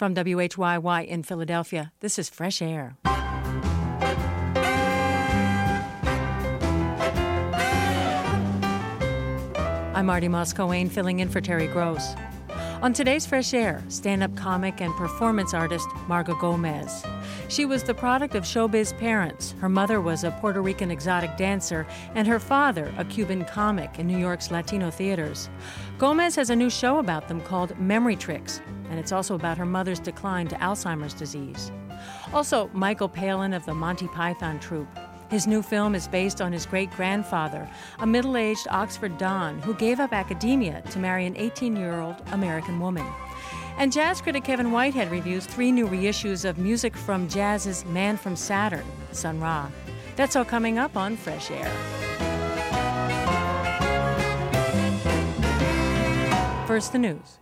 From WHYY in Philadelphia, this is Fresh Air. I'm Marty Moss-Coane, filling in for Terry Gross. On today's Fresh Air, stand-up comic and performance artist Marga Gomez. She was the product of showbiz parents. Her mother was a Puerto Rican exotic dancer, and her father, a Cuban comic in New York's Latino theaters. Gomez has a new show about them called Memory Tricks, and it's also about her mother's decline to Alzheimer's disease. Also, Michael Palin of the Monty Python troupe. His new film is based on his great-grandfather, a middle-aged Oxford Don who gave up academia to marry an 18-year-old American woman. And jazz critic Kevin Whitehead reviews 3 new reissues of music from jazz's Man from Saturn, Sun Ra. That's all coming up on Fresh Air. First, the news.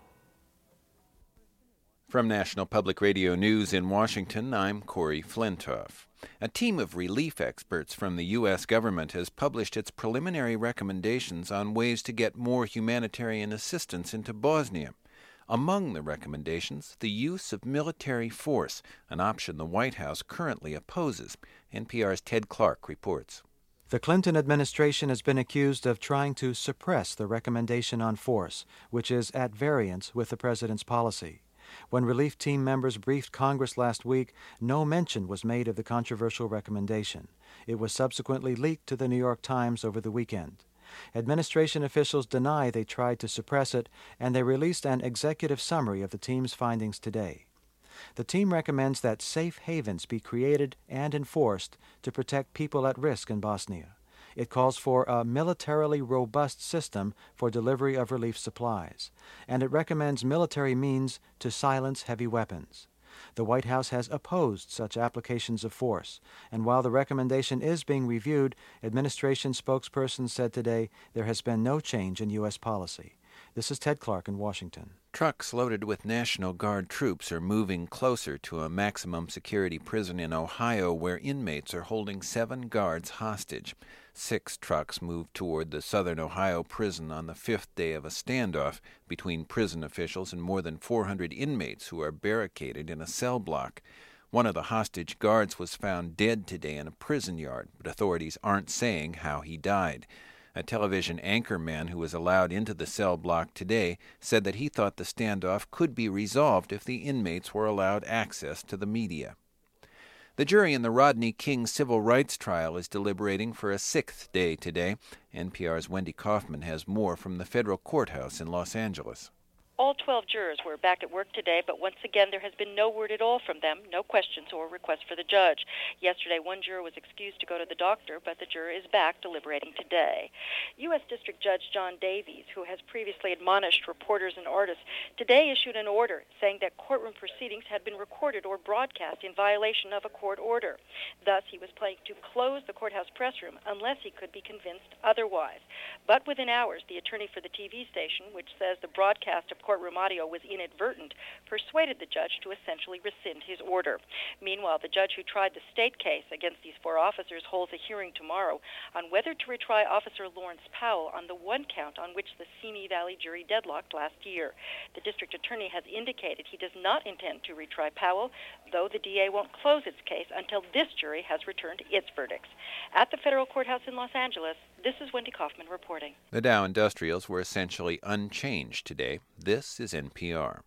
From National Public Radio News in Washington, I'm Corey Flintoff. A team of relief experts from the U.S. government has published its preliminary recommendations on ways to get more humanitarian assistance into Bosnia. Among the recommendations, the use of military force, an option the White House currently opposes. NPR's Ted Clark reports. The Clinton administration has been accused of trying to suppress the recommendation on force, which is at variance with the president's policy. When relief team members briefed Congress last week, no mention was made of the controversial recommendation. It was subsequently leaked to the New York Times over the weekend. Administration officials deny they tried to suppress it, and they released an executive summary of the team's findings today. The team recommends that safe havens be created and enforced to protect people at risk in Bosnia. It calls for a militarily robust system for delivery of relief supplies, and it recommends military means to silence heavy weapons. The White House has opposed such applications of force, and while the recommendation is being reviewed, administration spokespersons said today there has been no change in U.S. policy. This is Ted Clark in Washington. Trucks loaded with National Guard troops are moving closer to a maximum security prison in Ohio where inmates are holding 7 guards hostage. 6 trucks moved toward the southern Ohio prison on the 5th day of a standoff between prison officials and more than 400 inmates who are barricaded in a cell block. One of the hostage guards was found dead today in a prison yard, but authorities aren't saying how he died. A television anchorman who was allowed into the cell block today said that he thought the standoff could be resolved if the inmates were allowed access to the media. The jury in the Rodney King civil rights trial is deliberating for a 6th day today. NPR's Wendy Kaufman has more from the federal courthouse in Los Angeles. All 12 jurors were back at work today, but once again there has been no word at all from them, no questions or requests for the judge. Yesterday, one juror was excused to go to the doctor, but the juror is back deliberating today. U.S. District Judge John Davies, who has previously admonished reporters and artists, today issued an order saying that courtroom proceedings had been recorded or broadcast in violation of a court order. Thus, he was planning to close the courthouse press room unless he could be convinced otherwise. But within hours, the attorney for the TV station, which says the broadcast of courtroom audio was inadvertent, persuaded the judge to essentially rescind his order. Meanwhile, the judge who tried the state case against these 4 officers holds a hearing tomorrow on whether to retry Officer Lawrence Powell on the one count on which the Simi Valley jury deadlocked last year. The district attorney has indicated he does not intend to retry Powell, though the DA won't close its case until this jury has returned its verdicts. At the federal courthouse in Los Angeles, this is Wendy Kaufman reporting. The Dow Industrials were essentially unchanged today. This is NPR.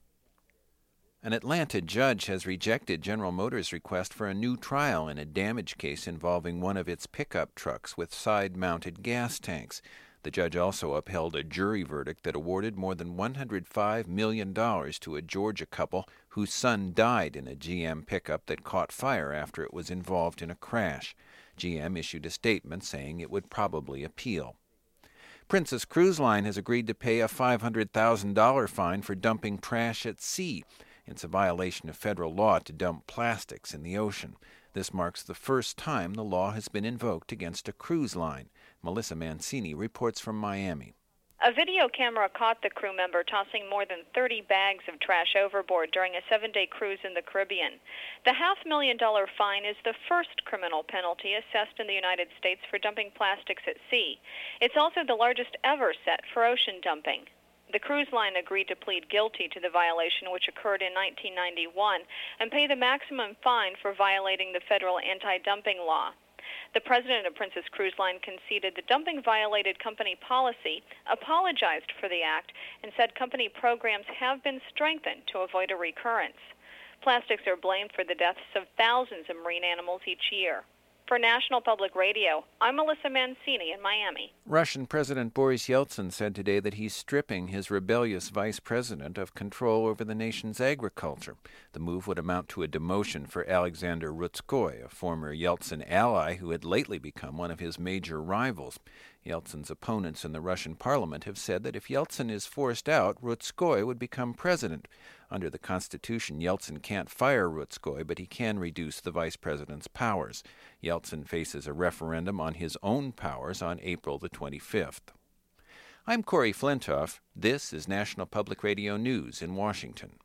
An Atlanta judge has rejected General Motors' request for a new trial in a damage case involving one of its pickup trucks with side-mounted gas tanks. The judge also upheld a jury verdict that awarded more than $105 million to a Georgia couple whose son died in a GM pickup that caught fire after it was involved in a crash. GM issued a statement saying it would probably appeal. Princess Cruise Line has agreed to pay a $500,000 fine for dumping trash at sea. It's a violation of federal law to dump plastics in the ocean. This marks the first time the law has been invoked against a cruise line. Melissa Mancini reports from Miami. A video camera caught the crew member tossing more than 30 bags of trash overboard during a 7-day cruise in the Caribbean. The $500,000 fine is the first criminal penalty assessed in the United States for dumping plastics at sea. It's also the largest ever set for ocean dumping. The cruise line agreed to plead guilty to the violation, which occurred in 1991, and pay the maximum fine for violating the federal anti-dumping law. The president of Princess Cruise Line conceded the dumping violated company policy, apologized for the act, and said company programs have been strengthened to avoid a recurrence. Plastics are blamed for the deaths of thousands of marine animals each year. For National Public Radio, I'm Melissa Mancini in Miami. Russian President Boris Yeltsin said today that he's stripping his rebellious vice president of control over the nation's agriculture. The move would amount to a demotion for Alexander Rutskoy, a former Yeltsin ally who had lately become one of his major rivals. Yeltsin's opponents in the Russian parliament have said that if Yeltsin is forced out, Rutskoy would become president. Under the Constitution, Yeltsin can't fire Rutskoy, but he can reduce the vice president's powers. Yeltsin faces a referendum on his own powers on April the 25th. I'm Corey Flintoff. This is National Public Radio News in Washington.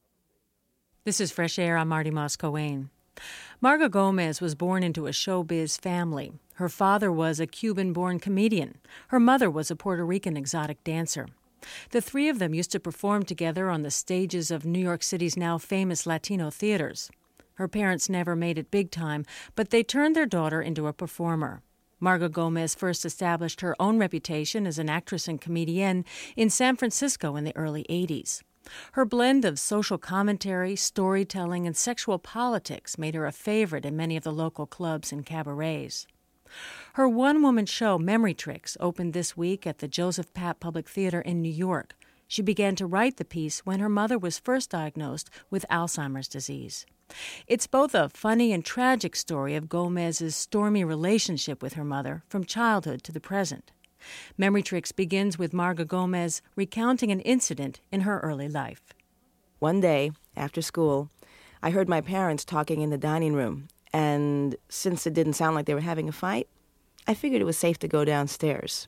This is Fresh Air. I'm Marty Moscowane. Marga Gomez was born into a showbiz family. Her father was a Cuban-born comedian. Her mother was a Puerto Rican exotic dancer. The three of them used to perform together on the stages of New York City's now famous Latino theaters. Her parents never made it big time, but they turned their daughter into a performer. Marga Gomez first established her own reputation as an actress and comedienne in San Francisco in the early 80s. Her blend of social commentary, storytelling, and sexual politics made her a favorite in many of the local clubs and cabarets. Her one-woman show, Memory Tricks, opened this week at the Joseph Papp Public Theater in New York. She began to write the piece when her mother was first diagnosed with Alzheimer's disease. It's both a funny and tragic story of Gomez's stormy relationship with her mother from childhood to the present. Memory Tricks begins with Marga Gomez recounting an incident in her early life. One day, after school, I heard my parents talking in the dining room, and since it didn't sound like they were having a fight, I figured it was safe to go downstairs.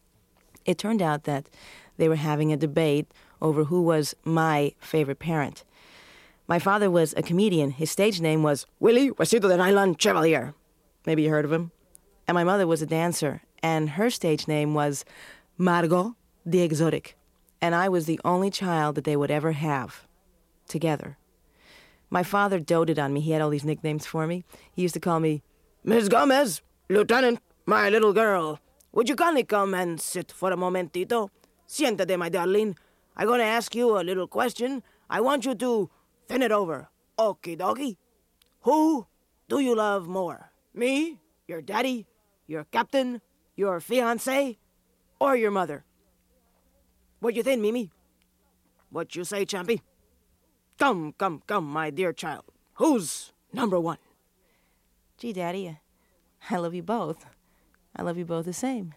It turned out that they were having a debate over who was my favorite parent. My father was a comedian. His stage name was Willie Huesito de Nylon Chevalier. Maybe you heard of him. And my mother was a dancer, and her stage name was Margot the Exotic. And I was the only child that they would ever have together. My father doted on me. He had all these nicknames for me. He used to call me, Miss Gomez, Lieutenant, my little girl. Would you kindly come and sit for a momentito? Siéntate, my darling. I'm going to ask you a little question. I want you to think it over. Okie dokie. Who do you love more? Me, your daddy, your captain, your fiancé, or your mother? What you think, Mimi? What you say, Champy? Come, my dear child. Who's number one? Gee, Daddy, I love you both. I love you both the same.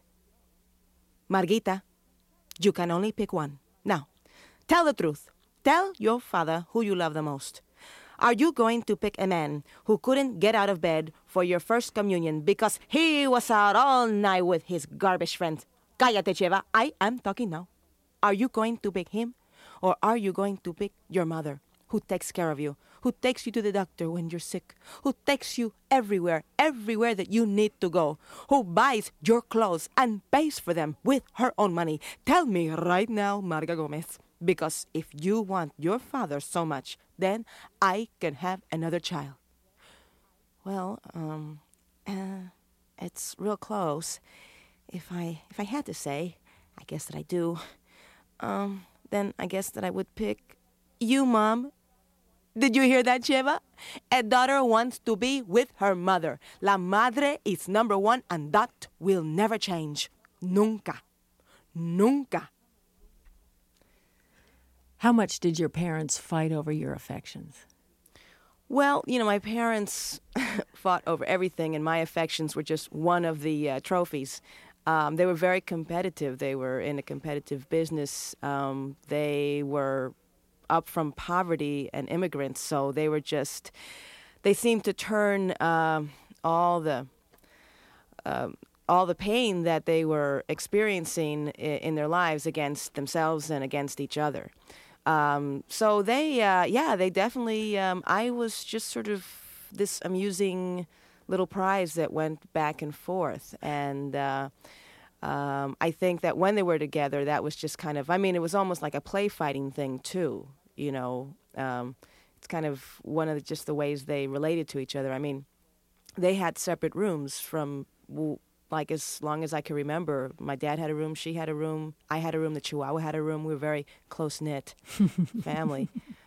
Margita, you can only pick one. Now, tell the truth. Tell your father who you love the most. Are you going to pick a man who couldn't get out of bed for your first communion because he was out all night with his garbage friends? Cállate, Cheva. I am talking now. Are you going to pick him? Or are you going to pick your mother, who takes care of you, who takes you to the doctor when you're sick, who takes you everywhere that you need to go, who buys your clothes and pays for them with her own money? Tell me right now, Marga Gomez, because if you want your father so much, then I can have another child. Well, it's real close. If I had to say, I guess that I do, then I guess that I would pick you, Mom. Did you hear that, Cheva? A daughter wants to be with her mother. La madre is number one, and that will never change. Nunca. Nunca. How much did your parents fight over your affections? Well, my parents fought over everything, and my affections were just one of the trophies. They were very competitive. They were in a competitive business. They were up from poverty and immigrants, so they seemed to turn all the pain that they were experiencing in their lives against themselves and against each other. So they definitely, I was just sort of this amusing little prize that went back and forth. And I think that when they were together, that was just kind of, I mean, it was almost like a play fighting thing too, you know. It's kind of one of just the ways they related to each other. I mean, they had separate rooms from, like, as long as I can remember. My dad had a room, she had a room, I had a room, the Chihuahua had a room. We were a very close-knit family.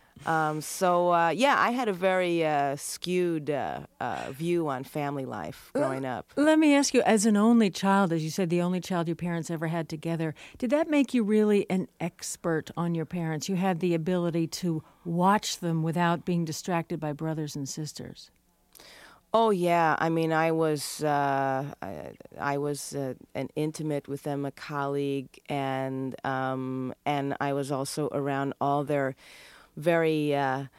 I had a very skewed view on family life growing up. Let me ask you, as an only child, as you said, the only child your parents ever had together, did that make you really an expert on your parents? You had the ability to watch them without being distracted by brothers and sisters. Oh yeah, I mean, I was an intimate with them, a colleague, and I was also around all their very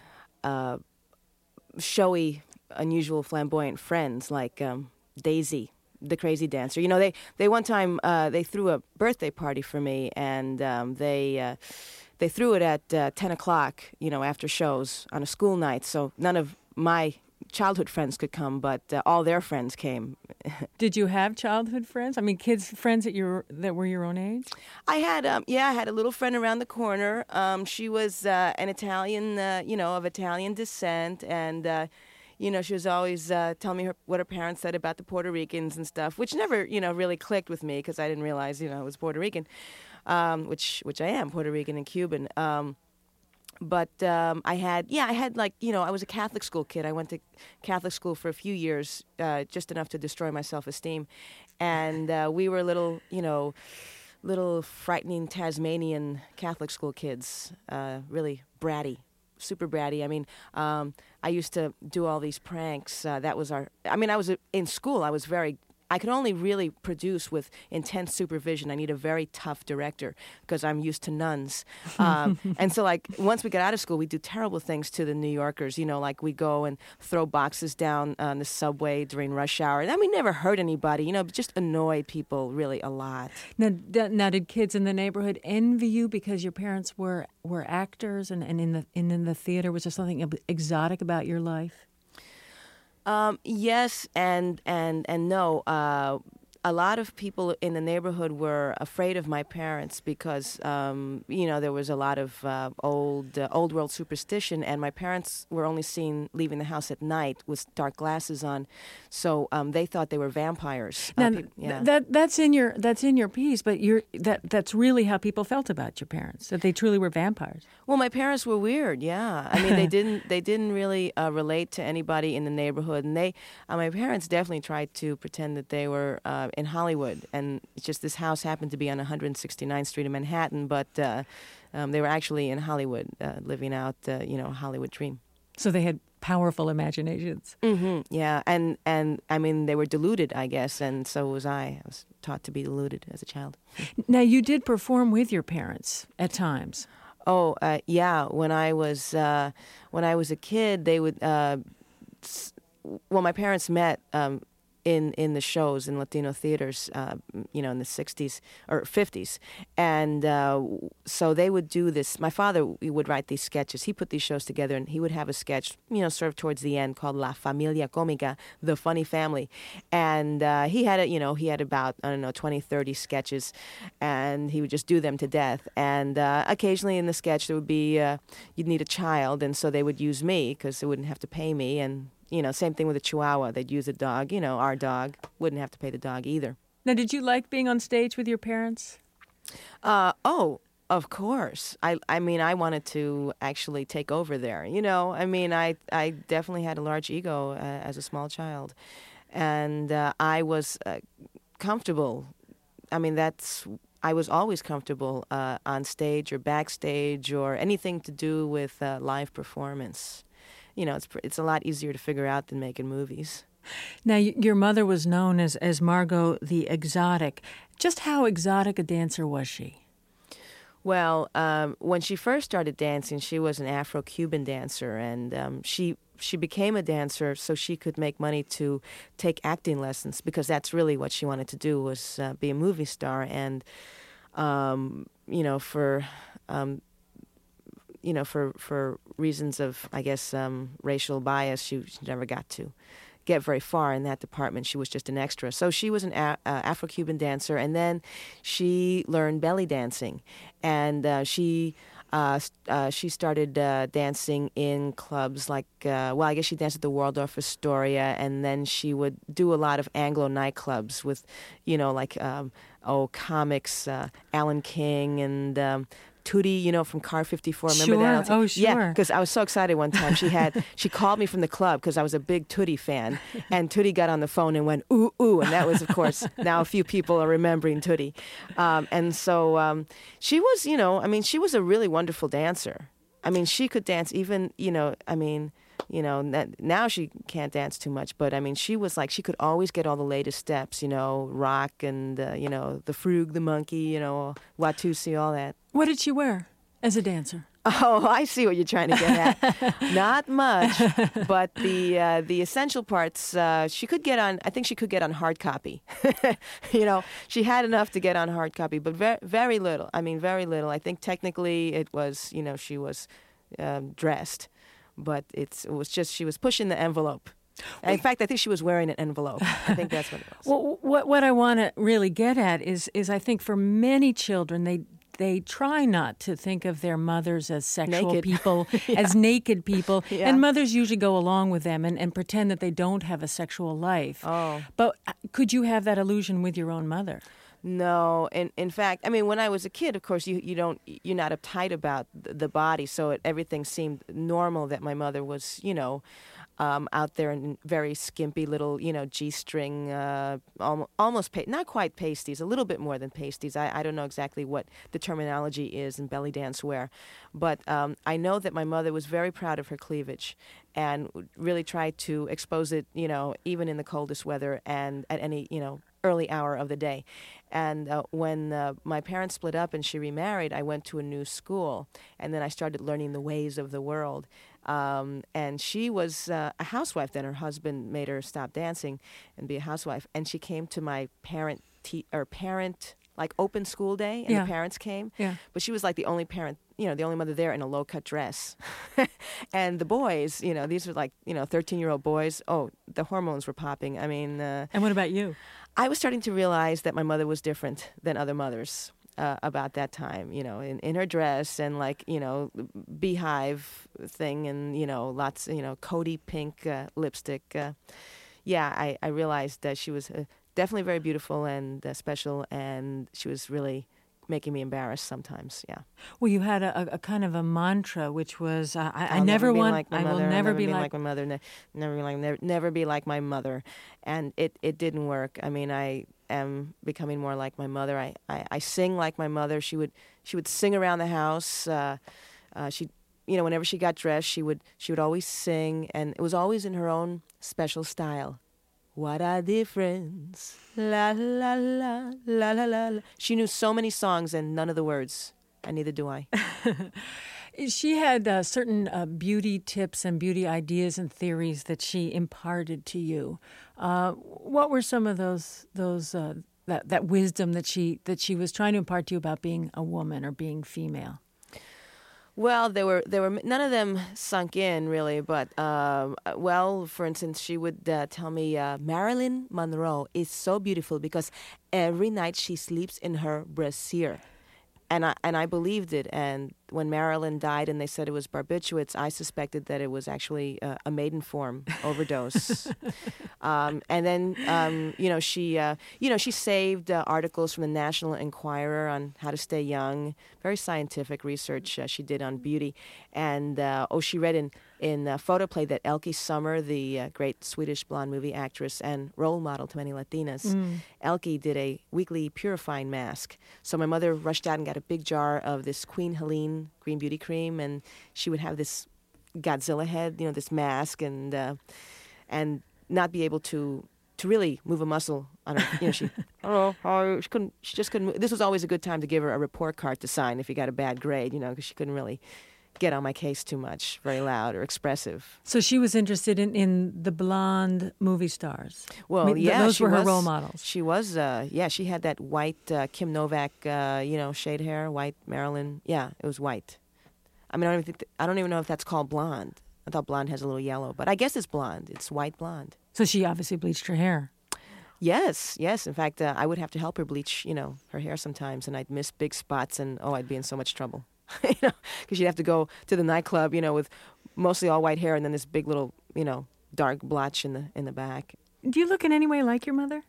showy, unusual, flamboyant friends like Daisy, the crazy dancer. You know, they one time they threw a birthday party for me, and they threw it at 10 o'clock, you know, after shows on a school night. So none of my childhood friends could come, but all their friends came. Did you have childhood friends? I mean, friends that were your own age? I had a little friend around the corner. She was an Italian, of Italian descent, and she was always telling me what her parents said about the Puerto Ricans and stuff, which never, really clicked with me because I didn't realize, I was Puerto Rican, which I am, Puerto Rican and Cuban. But I had like, I was a Catholic school kid. I went to Catholic school for a few years, just enough to destroy my self-esteem. And we were little frightening Tasmanian Catholic school kids, really bratty, super bratty. I mean, I used to do all these pranks. I was in school. I could only really produce with intense supervision. I need a very tough director because I'm used to nuns. And so, like, once we got out of school, we'd do terrible things to the New Yorkers. Like we'd go and throw boxes down on the subway during rush hour. And we never hurt anybody, but just annoyed people really a lot. Now, did kids in the neighborhood envy you because your parents were actors and in the theater? Was there something exotic about your life? Yes and no. A lot of people in the neighborhood were afraid of my parents because, there was a lot of old world superstition, and my parents were only seen leaving the house at night with dark glasses on, so they thought they were vampires. Now, that's in your piece, but that's really how people felt about your parents, that they truly were vampires. Well, my parents were weird. Yeah, I mean, they didn't really relate to anybody in the neighborhood, and my parents definitely tried to pretend that they were in Hollywood, and it's just this house happened to be on 169th Street in Manhattan, but they were actually in Hollywood, living out, a Hollywood dream. So they had powerful imaginations. Mm-hmm, yeah, and I mean, they were deluded, I guess, and so was I. I was taught to be deluded as a child. Now, you did perform with your parents at times. Oh, yeah. When I was a kid, they would. My parents met in the shows in Latino theaters, in the 60s or 50s. And so they would do this. My father would write these sketches. He put these shows together, and he would have a sketch, sort of towards the end called La Familia Cómica, the funny family. And he had about, 20, 30 sketches, and he would just do them to death. And occasionally in the sketch there would be, you'd need a child, and so they would use me because they wouldn't have to pay me. And same thing with a Chihuahua. They'd use a dog, our dog. Wouldn't have to pay the dog either. Now, did you like being on stage with your parents? Oh, of course. I mean, I wanted to actually take over there. I definitely had a large ego as a small child. And I was comfortable. I mean, I was always comfortable on stage or backstage or anything to do with live performance. It's a lot easier to figure out than making movies. Now, your mother was known as Margot the Exotic. Just how exotic a dancer was she? Well, when she first started dancing, she was an Afro-Cuban dancer, and she became a dancer so she could make money to take acting lessons, because that's really what she wanted to do, was be a movie star. And, for reasons of, I guess, racial bias, she never got to get very far in that department. She was just an extra. So she was an Afro-Cuban dancer, and then she learned belly dancing, and she started dancing in clubs like, I guess she danced at the Waldorf Astoria, and then she would do a lot of Anglo nightclubs with, like, comics, Alan King and Tootie, from Car 54. Remember that? Sure. Oh, sure. Yeah, because I was so excited one time. She called me from the club because I was a big Tootie fan, and Tootie got on the phone and went, ooh, ooh, and that was, of course, now a few people are remembering Tootie. And so she was, she was a really wonderful dancer. I mean, she could dance even, now she can't dance too much, but she was like, she could always get all the latest steps, rock and, the frug, the monkey, Watusi, all that. What did she wear as a dancer? Oh, I see what you're trying to get at. Not much, but the essential parts, she could get on, I think she could get on hard copy. She had enough to get on hard copy, but very, very little. Very little. I think technically it was, she was dressed. But it was just she was pushing the envelope. In fact, I think she was wearing an envelope. I think that's what it was. Well, what I want to really get at is I think for many children, they try not to think of their mothers as sexual naked people, yeah. as naked people. Yeah. And mothers usually go along with them and pretend that they don't have a sexual life. Oh. But could you have that illusion with your own mother? No, in fact, when I was a kid, of course, you're not uptight about the body, so everything seemed normal that my mother was, out there in very skimpy little, G-string, almost not quite pasties, a little bit more than pasties. I don't know exactly what the terminology is in belly dance wear, but I know that my mother was very proud of her cleavage and really tried to expose it, even in the coldest weather and at any, early hour of the day. And when my parents split up and she remarried, I went to a new school, and then I started learning the ways of the world. And she was a housewife then. Her husband made her stop dancing and be a housewife. And she came to my parent like open school day, and yeah. the parents came. Yeah. But she was like the only parent, the only mother there in a low-cut dress. And the boys, these were like, 13-year-old boys. Oh, the hormones were popping. And what about you? I was starting to realize that my mother was different than other mothers about that time, in her dress and like, beehive thing and, lots, Cody pink lipstick. I realized that she was definitely very beautiful and special, and she was really making me embarrassed sometimes, yeah. Well, you had a kind of a mantra, which was, I will never be like my mother, never be like my mother. And it didn't work. I am becoming more like my mother. I sing like my mother. She would sing around the house. She, whenever she got dressed, she would always sing, and it was always in her own special style. What a difference, la la la la la la. She knew so many songs and none of the words, and neither do I. She had certain beauty tips and beauty ideas and theories that she imparted to you. What were some of those that wisdom that she was trying to impart to you about being a woman or being female? Well, there were none of them sunk in really, but for instance, she would tell me Marilyn Monroe is so beautiful because every night she sleeps in her brassiere. And I believed it. And when Marilyn died and they said it was barbiturates, I suspected that it was actually a maiden form overdose. And then, she saved articles from the National Enquirer on how to stay young. Very scientific research she did on beauty. And she read in Photoplay that Elke Sommer, the great Swedish blonde movie actress and role model to many Latinas, Elke did a weekly purifying mask. So my mother rushed out and got a big jar of this Queen Helene green beauty cream, and she would have this Godzilla head, this mask, and not be able to really move a muscle on her. She just couldn't move. This was always a good time to give her a report card to sign if you got a bad grade, because she couldn't really get on my case too much, very loud or expressive. So she was interested in the blonde movie stars. Well, those were her role models. She was, she had that white Kim Novak, shade hair, white Marilyn. Yeah, it was white. I don't even know if that's called blonde. I thought blonde has a little yellow, but I guess it's blonde. It's white blonde. So she obviously bleached her hair. Yes. In fact, I would have to help her bleach, her hair sometimes, and I'd miss big spots, and I'd be in so much trouble, because she'd have to go to the nightclub, with mostly all white hair, and then this big little, dark blotch in the back. Do you look in any way like your mother?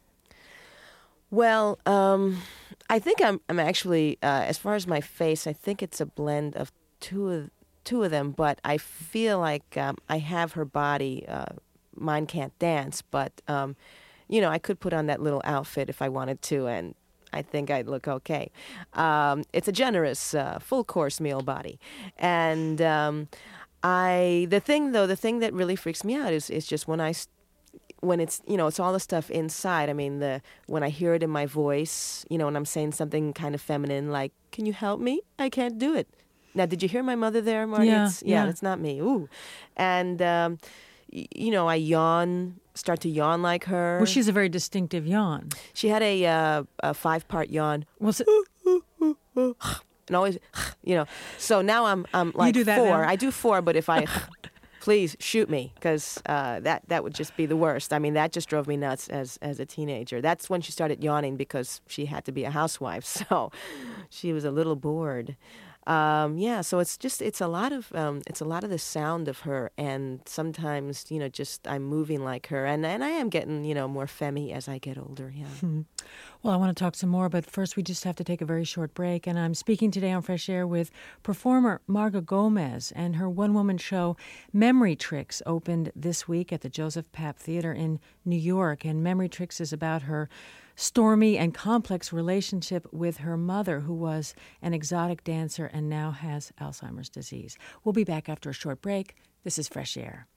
Well, I think I'm actually, as far as my face, I think it's a blend of two of them, but I feel like I have her body. Mine can't dance, but. I could put on that little outfit if I wanted to, and I think I'd look okay. It's a generous, full-course meal body. And the thing that really freaks me out is just when it's, it's all the stuff inside. I mean, when I hear it in my voice, when I'm saying something kind of feminine, like, "Can you help me? I can't do it." Now, did you hear my mother there, Marty? Yeah. That's not me. Ooh. And, I start to yawn like her. Well, she's a very distinctive yawn. She had a 5-part yawn. Was it? And always, So now I'm like you do that 4. now? I do 4, but if I, please shoot me, because that would just be the worst. I mean, that just drove me nuts as a teenager. That's when she started yawning because she had to be a housewife. So she was a little bored. So it's a lot of the sound of her, and sometimes just I'm moving like her, and I am getting more femmy as I get older. Yeah. Well, I want to talk some more, but first we just have to take a very short break. And I'm speaking today on Fresh Air with performer Marga Gomez, and her one-woman show Memory Tricks opened this week at the Joseph Papp Theater in New York. And Memory Tricks is about her stormy and complex relationship with her mother, who was an exotic dancer and now has Alzheimer's disease. We'll be back after a short break. This is Fresh Air.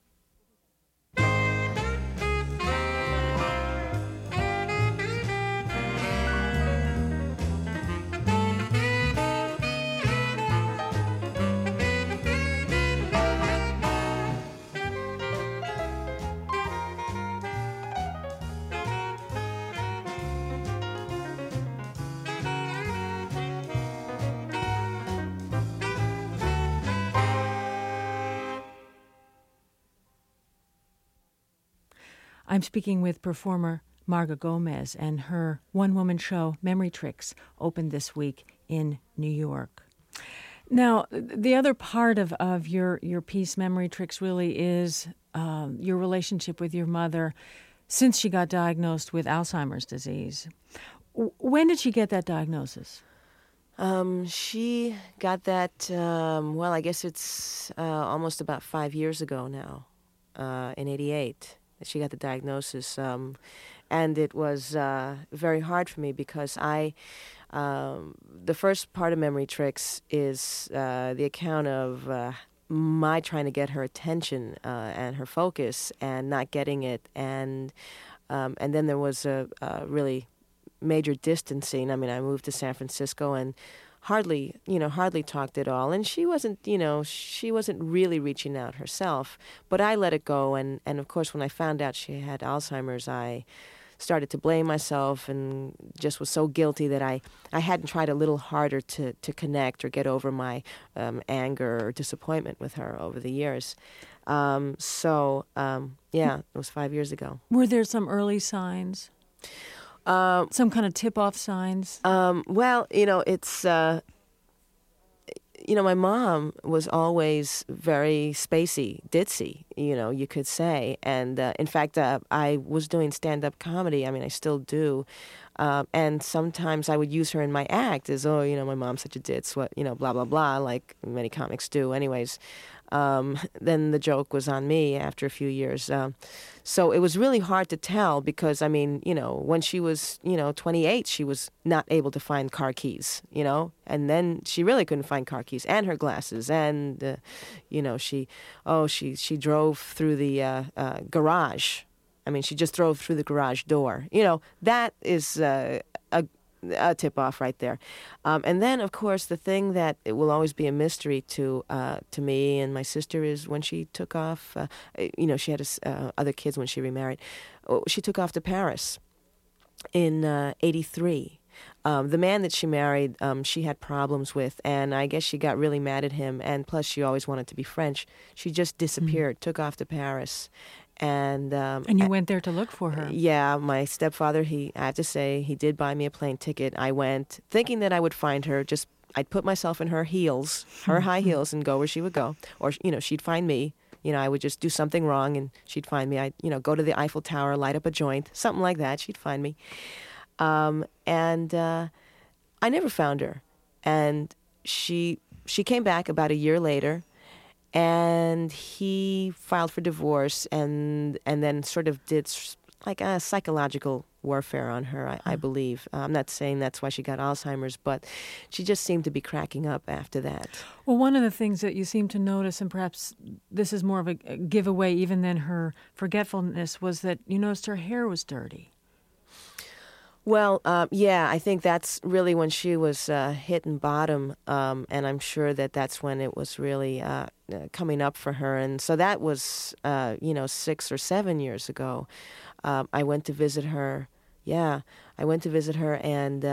I'm speaking with performer Marga Gomez, and her one-woman show, Memory Tricks, opened this week in New York. Now, the other part of your piece, Memory Tricks, really is your relationship with your mother since she got diagnosed with Alzheimer's disease. When did she get that diagnosis? She got that, I guess it's almost about 5 years ago now, in 1988. She got the diagnosis, and it was very hard for me because the first part of Memory Tricks is the account of my trying to get her attention and her focus and not getting it, and then there was a really major distancing. I mean, I moved to San Francisco and hardly talked at all. And she wasn't really reaching out herself, but I let it go. And of course, when I found out she had Alzheimer's, I started to blame myself and just was so guilty that I hadn't tried a little harder to connect or get over my anger or disappointment with her over the years. It was 5 years ago. Were there some early signs? Some kind of tip-off signs? It's... my mom was always very spacey, ditzy, you could say. And in fact, I was doing stand-up comedy. I mean, I still do. And sometimes I would use her in my act as, my mom's such a ditz, what, blah, blah, blah, like many comics do anyways. Then the joke was on me after a few years. So it was really hard to tell because, I mean, when she was, 28, she was not able to find car keys, and then she really couldn't find car keys and her glasses. And, she drove through the garage. I mean, she just drove through the garage door. That is a tip-off right there. And then, of course, the thing that it will always be a mystery to me and my sister is when she took off, she had other kids when she remarried. She took off to Paris in 1983. The man that she married, she had problems with, and I guess she got really mad at him, and plus she always wanted to be French. She just disappeared, took off to Paris. And you went there to look for her. Yeah, my stepfather, I have to say, he did buy me a plane ticket. I went thinking that I would find her. I'd put myself in her heels, her high heels, and go where she would go. Or, she'd find me. I would just do something wrong, and she'd find me. I'd, go to the Eiffel Tower, light up a joint, something like that. She'd find me. And I never found her. And she came back about a year later, and he filed for divorce and then sort of did like a psychological warfare on her, I believe. I'm not saying that's why she got Alzheimer's, but she just seemed to be cracking up after that. Well, one of the things that you seem to notice, and perhaps this is more of a giveaway even than her forgetfulness, was that you noticed her hair was dirty. Well, yeah, I think that's really when she was hitting bottom, and I'm sure that's when it was really coming up for her. And so that was, 6 or 7 years ago. I went to visit her. Yeah, I went to visit her, and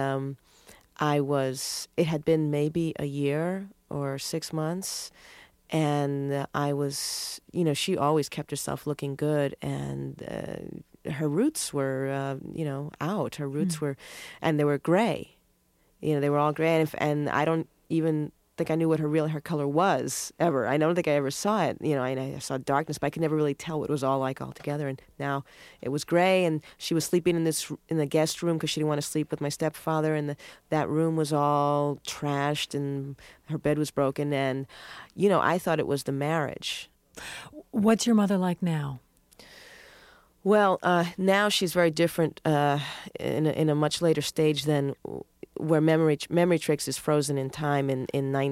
it had been maybe a year or 6 months, and I was, she always kept herself looking good, and her roots were, out. Her roots were, and they were gray. They were all gray, and I don't even think I knew what her real hair color was ever. I don't think I ever saw it. I saw darkness, but I could never really tell what it was all like altogether. And now it was gray, and she was sleeping in the guest room because she didn't want to sleep with my stepfather, and that room was all trashed, and her bed was broken, and I thought it was the marriage. What's your mother like now? Well, now she's very different in a much later stage than where Memory Tricks is frozen in time in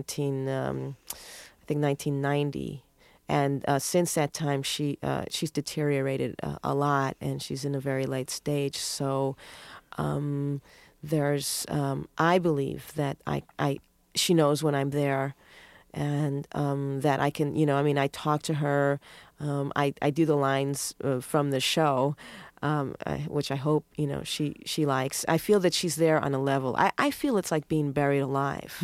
1990, and since that time she's deteriorated a lot, and she's in a very late stage. So there's I believe that she knows when I'm there, and that I can I talk to her. I do the lines from the show, which I hope she likes. I feel that she's there on a level. I feel it's like being buried alive.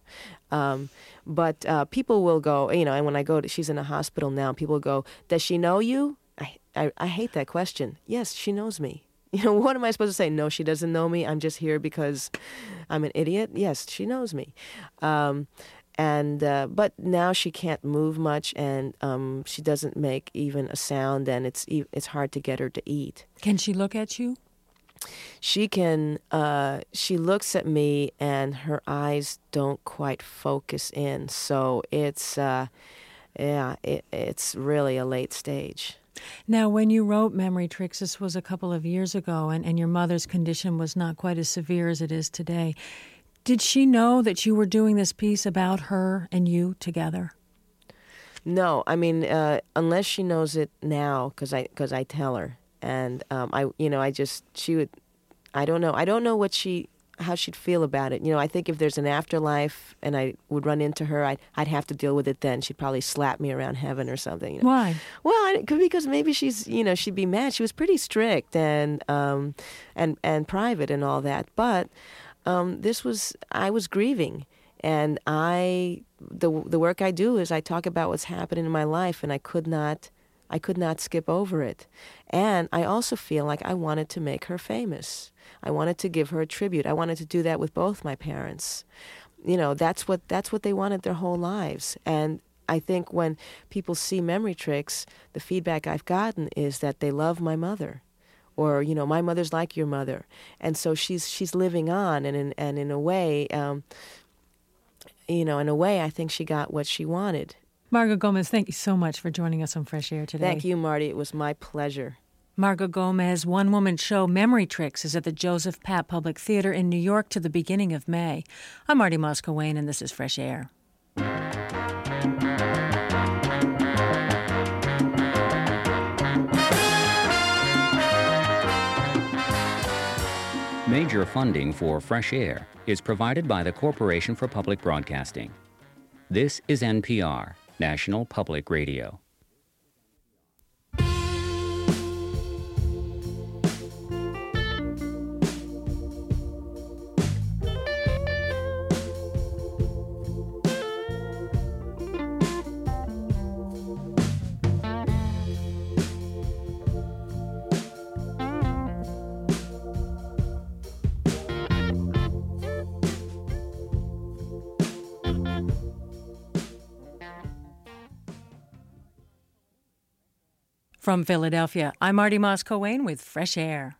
But people will go, and when I go she's in a hospital now. People go, "Does she know you?" I hate that question. Yes, she knows me. What am I supposed to say? No, she doesn't know me. I'm just here because I'm an idiot. Yes, she knows me. But now she can't move much, and she doesn't make even a sound, and it's hard to get her to eat. Can she look at you? She can. She looks at me, and her eyes don't quite focus in. So it's it's really a late stage. Now, when you wrote Memory Tricks, this was a couple of years ago, and your mother's condition was not quite as severe as it is today. Did she know that you were doing this piece about her and you together? No, I mean, unless she knows it now, because I tell her, and I don't know how she'd feel about it. I think if there's an afterlife and I would run into her, I'd have to deal with it then. She'd probably slap me around heaven or something. Why? Well, because maybe she'd be mad. She was pretty strict and private and all that, but. I was grieving, and the work I do is I talk about what's happening in my life, and I could not skip over it. And I also feel like I wanted to make her famous. I wanted to give her a tribute. I wanted to do that with both my parents. That's what they wanted their whole lives. And I think when people see Memory Tricks, the feedback I've gotten is that they love my mother. Or my mother's like your mother, and so she's living on, and in a way, I think she got what she wanted. Margot Gomez, thank you so much for joining us on Fresh Air today. Thank you, Marty. It was my pleasure. Margot Gomez' one-woman show Memory Tricks is at the Joseph Papp Public Theater in New York to the beginning of May. I'm Marty Moscow-Wayne, and this is Fresh Air. Major funding for Fresh Air is provided by the Corporation for Public Broadcasting. This is NPR, National Public Radio. From Philadelphia, I'm Marty Moss-Coane with Fresh Air.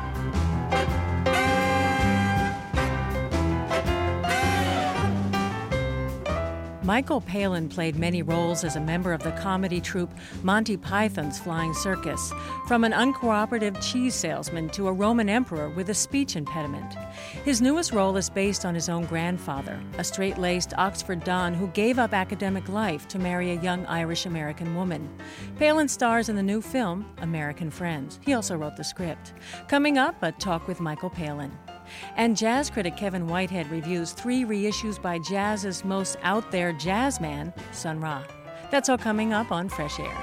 Michael Palin played many roles as a member of the comedy troupe Monty Python's Flying Circus, from an uncooperative cheese salesman to a Roman emperor with a speech impediment. His newest role is based on his own grandfather, a straight-laced Oxford Don who gave up academic life to marry a young Irish-American woman. Palin stars in the new film, American Friends. He also wrote the script. Coming up, a talk with Michael Palin. And jazz critic Kevin Whitehead reviews 3 reissues by jazz's most out-there jazz man, Sun Ra. That's all coming up on Fresh Air.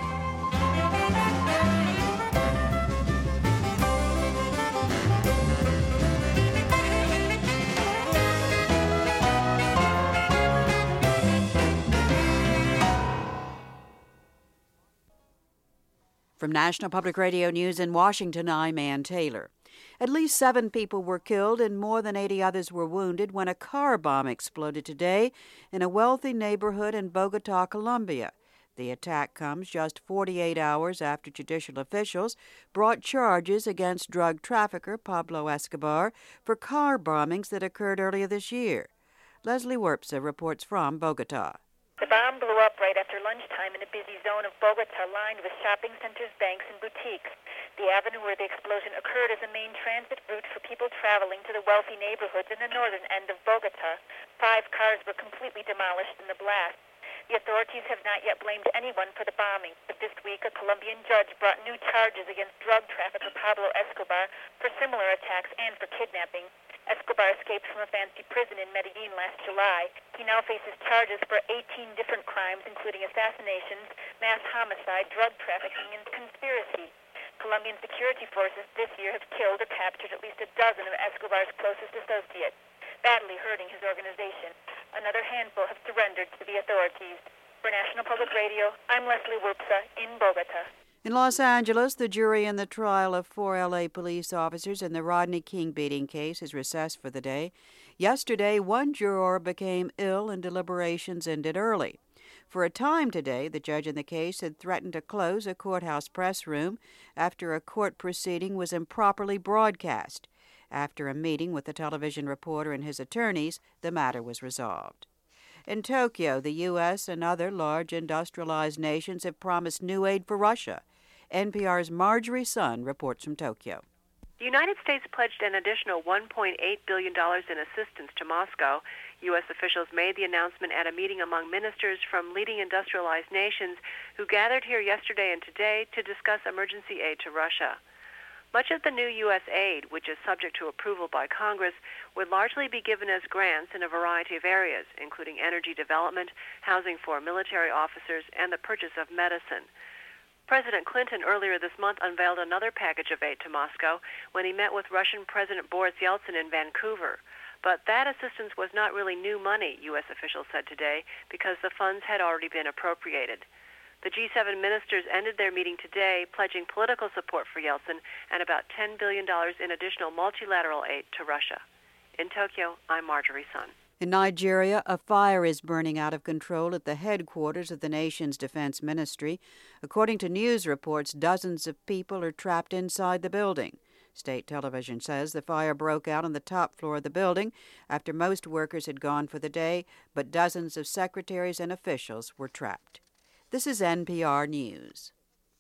From National Public Radio News in Washington, I'm Ann Taylor. At least 7 people were killed and more than 80 others were wounded when a car bomb exploded today in a wealthy neighborhood in Bogota, Colombia. The attack comes just 48 hours after judicial officials brought charges against drug trafficker Pablo Escobar for car bombings that occurred earlier this year. Leslie Werpsa reports from Bogota. The bomb blew up right after lunchtime in a busy zone of Bogota lined with shopping centers, banks, and boutiques. The avenue where the explosion occurred is a main transit route for people traveling to the wealthy neighborhoods in the northern end of Bogota. 5 cars were completely demolished in the blast. The authorities have not yet blamed anyone for the bombing, but this week a Colombian judge brought new charges against drug trafficker Pablo Escobar for similar attacks and for kidnapping. Escobar escaped from a fancy prison in Medellin last July. He now faces charges for 18 different crimes, including assassinations, mass homicide, drug trafficking, and conspiracy. Colombian security forces this year have killed or captured at least a dozen of Escobar's closest associates, badly hurting his organization. Another handful have surrendered to the authorities. For National Public Radio, I'm Leslie Werpsa in Bogota. In Los Angeles, the jury in the trial of 4 L.A. police officers in the Rodney King beating case is recessed for the day. Yesterday, 1 juror became ill and deliberations ended early. For a time today, the judge in the case had threatened to close a courthouse press room after a court proceeding was improperly broadcast. After a meeting with the television reporter and his attorneys, the matter was resolved. In Tokyo, the U.S. and other large industrialized nations have promised new aid for Russia. NPR's Marjorie Sun reports from Tokyo. The United States pledged an additional $1.8 billion in assistance to Moscow. U.S. officials made the announcement at a meeting among ministers from leading industrialized nations who gathered here yesterday and today to discuss emergency aid to Russia. Much of the new U.S. aid, which is subject to approval by Congress, would largely be given as grants in a variety of areas, including energy development, housing for military officers, and the purchase of medicine. President Clinton earlier this month unveiled another package of aid to Moscow when he met with Russian President Boris Yeltsin in Vancouver. But that assistance was not really new money, U.S. officials said today, because the funds had already been appropriated. The G7 ministers ended their meeting today pledging political support for Yeltsin and about $10 billion in additional multilateral aid to Russia. In Tokyo, I'm Marjorie Sun. In Nigeria, a fire is burning out of control at the headquarters of the nation's defense ministry. According to news reports, dozens of people are trapped inside the building. State television says the fire broke out on the top floor of the building after most workers had gone for the day, but dozens of secretaries and officials were trapped. This is NPR News.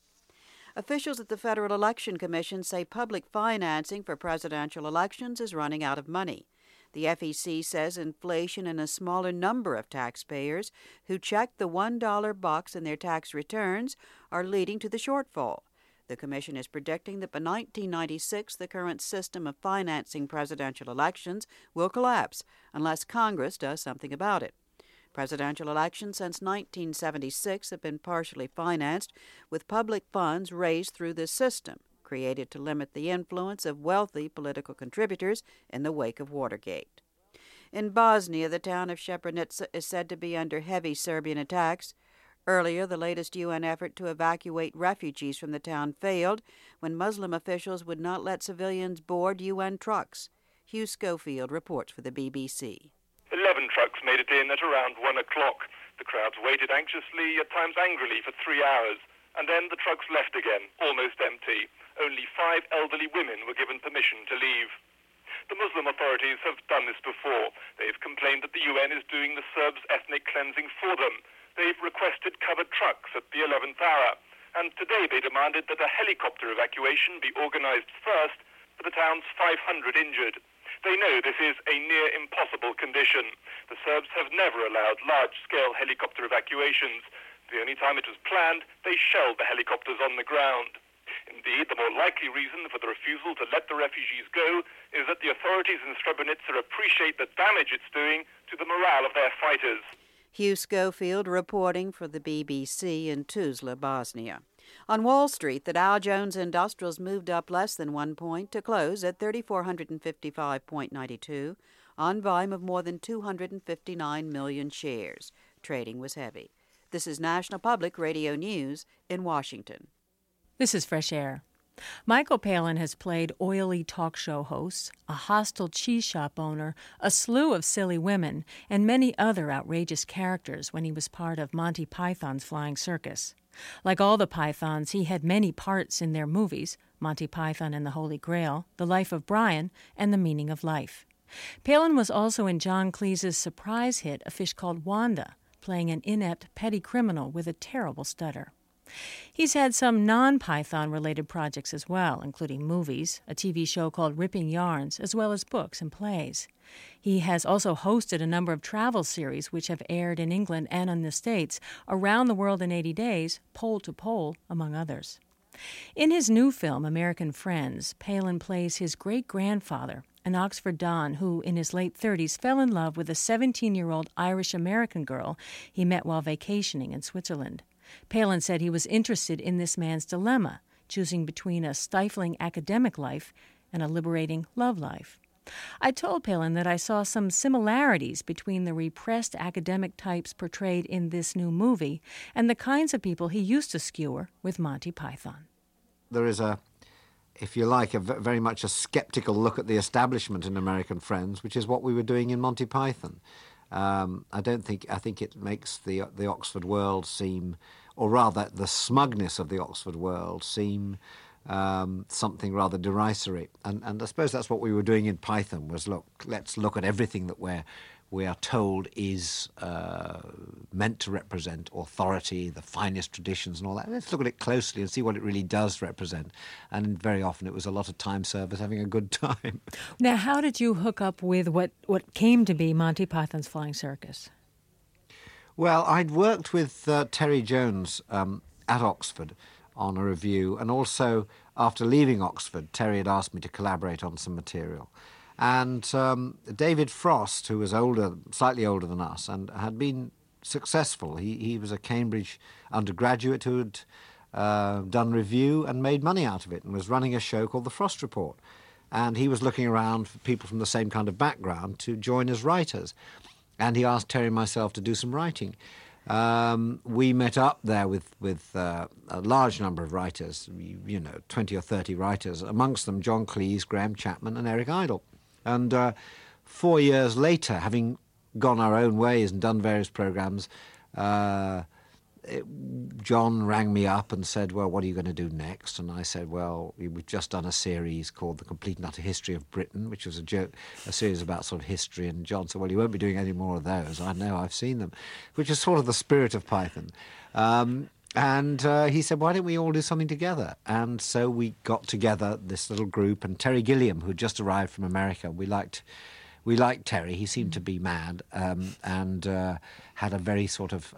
Officials at the Federal Election Commission say public financing for presidential elections is running out of money. The FEC says inflation and a smaller number of taxpayers who check the $1 box in their tax returns are leading to the shortfall. The commission is predicting that by 1996, the current system of financing presidential elections will collapse unless Congress does something about it. Presidential elections since 1976 have been partially financed with public funds raised through this system, created to limit the influence of wealthy political contributors in the wake of Watergate. In Bosnia, the town of Srebrenica is said to be under heavy Serbian attacks. Earlier, the latest UN effort to evacuate refugees from the town failed when Muslim officials would not let civilians board UN trucks. Hugh Schofield reports for the BBC. 11 trucks made it in at around 1 o'clock. The crowds waited anxiously, at times angrily, for 3 hours. And then the trucks left again, almost empty. Only 5 elderly women were given permission to leave. The Muslim authorities have done this before. They've complained that the UN is doing the Serbs' ethnic cleansing for them. They've requested covered trucks at the 11th hour. And today they demanded that a helicopter evacuation be organized first for the town's 500 injured. They know this is a near impossible condition. The Serbs have never allowed large-scale helicopter evacuations. The only time it was planned, they shelled the helicopters on the ground. Indeed, the more likely reason for the refusal to let the refugees go is that the authorities in Srebrenica appreciate the damage it's doing to the morale of their fighters. Hugh Schofield reporting for the BBC in Tuzla, Bosnia. On Wall Street, the Dow Jones Industrials moved up less than 1 point to close at 3,455.92 on volume of more than 259 million shares. Trading was heavy. This is National Public Radio News in Washington. This is Fresh Air. Michael Palin has played oily talk show hosts, a hostile cheese shop owner, a slew of silly women, and many other outrageous characters when he was part of Monty Python's Flying Circus. Like all the Pythons, he had many parts in their movies, Monty Python and the Holy Grail, The Life of Brian, and The Meaning of Life. Palin was also in John Cleese's surprise hit, A Fish Called Wanda, playing an inept petty criminal with a terrible stutter. He's had some non-Python-related projects as well, including movies, a TV show called Ripping Yarns, as well as books and plays. He has also hosted a number of travel series which have aired in England and in the States, Around the World in 80 Days, Pole to Pole, among others. In his new film, American Friends, Palin plays his great-grandfather, an Oxford Don who, in his late 30s, fell in love with a 17-year-old Irish-American girl he met while vacationing in Switzerland. Palin said he was interested in this man's dilemma, choosing between a stifling academic life and a liberating love life. I told Palin that I saw some similarities between the repressed academic types portrayed in this new movie and the kinds of people he used to skewer with Monty Python. There is if you like, very much a skeptical look at the establishment in American Friends, which is what we were doing in Monty Python. I think it makes the Oxford world seem, or rather the smugness of the Oxford world seem something rather derisory. And I suppose that's what we were doing in Python, was let's look at everything that we are told is meant to represent authority, the finest traditions and all that. Let's look at it closely and see what it really does represent. And very often it was a lot of time servers having a good time. Now, how did you hook up with what came to be Monty Python's Flying Circus? Well, I'd worked with Terry Jones at Oxford on a review, and also after leaving Oxford, Terry had asked me to collaborate on some material. And David Frost, who was slightly older than us, and had been successful. He was a Cambridge undergraduate who had done review and made money out of it, and was running a show called The Frost Report. And he was looking around for people from the same kind of background to join as writers. And he asked Terry and myself to do some writing. We met up there with a large number of writers, 20 or 30 writers, amongst them John Cleese, Graham Chapman and Eric Idle. And 4 years later, having gone our own ways and done various programs, John rang me up and said, well, what are you going to do next? And I said, well, we've just done a series called The Complete and Utter History of Britain, which was a series about sort of history. And John said, well, you won't be doing any more of those. I know, I've seen them, which is sort of the spirit of Python. And he said, why don't we all do something together? And so we got together this little group, and Terry Gilliam, who had just arrived from America, we liked Terry. He seemed to be mad and had a very sort of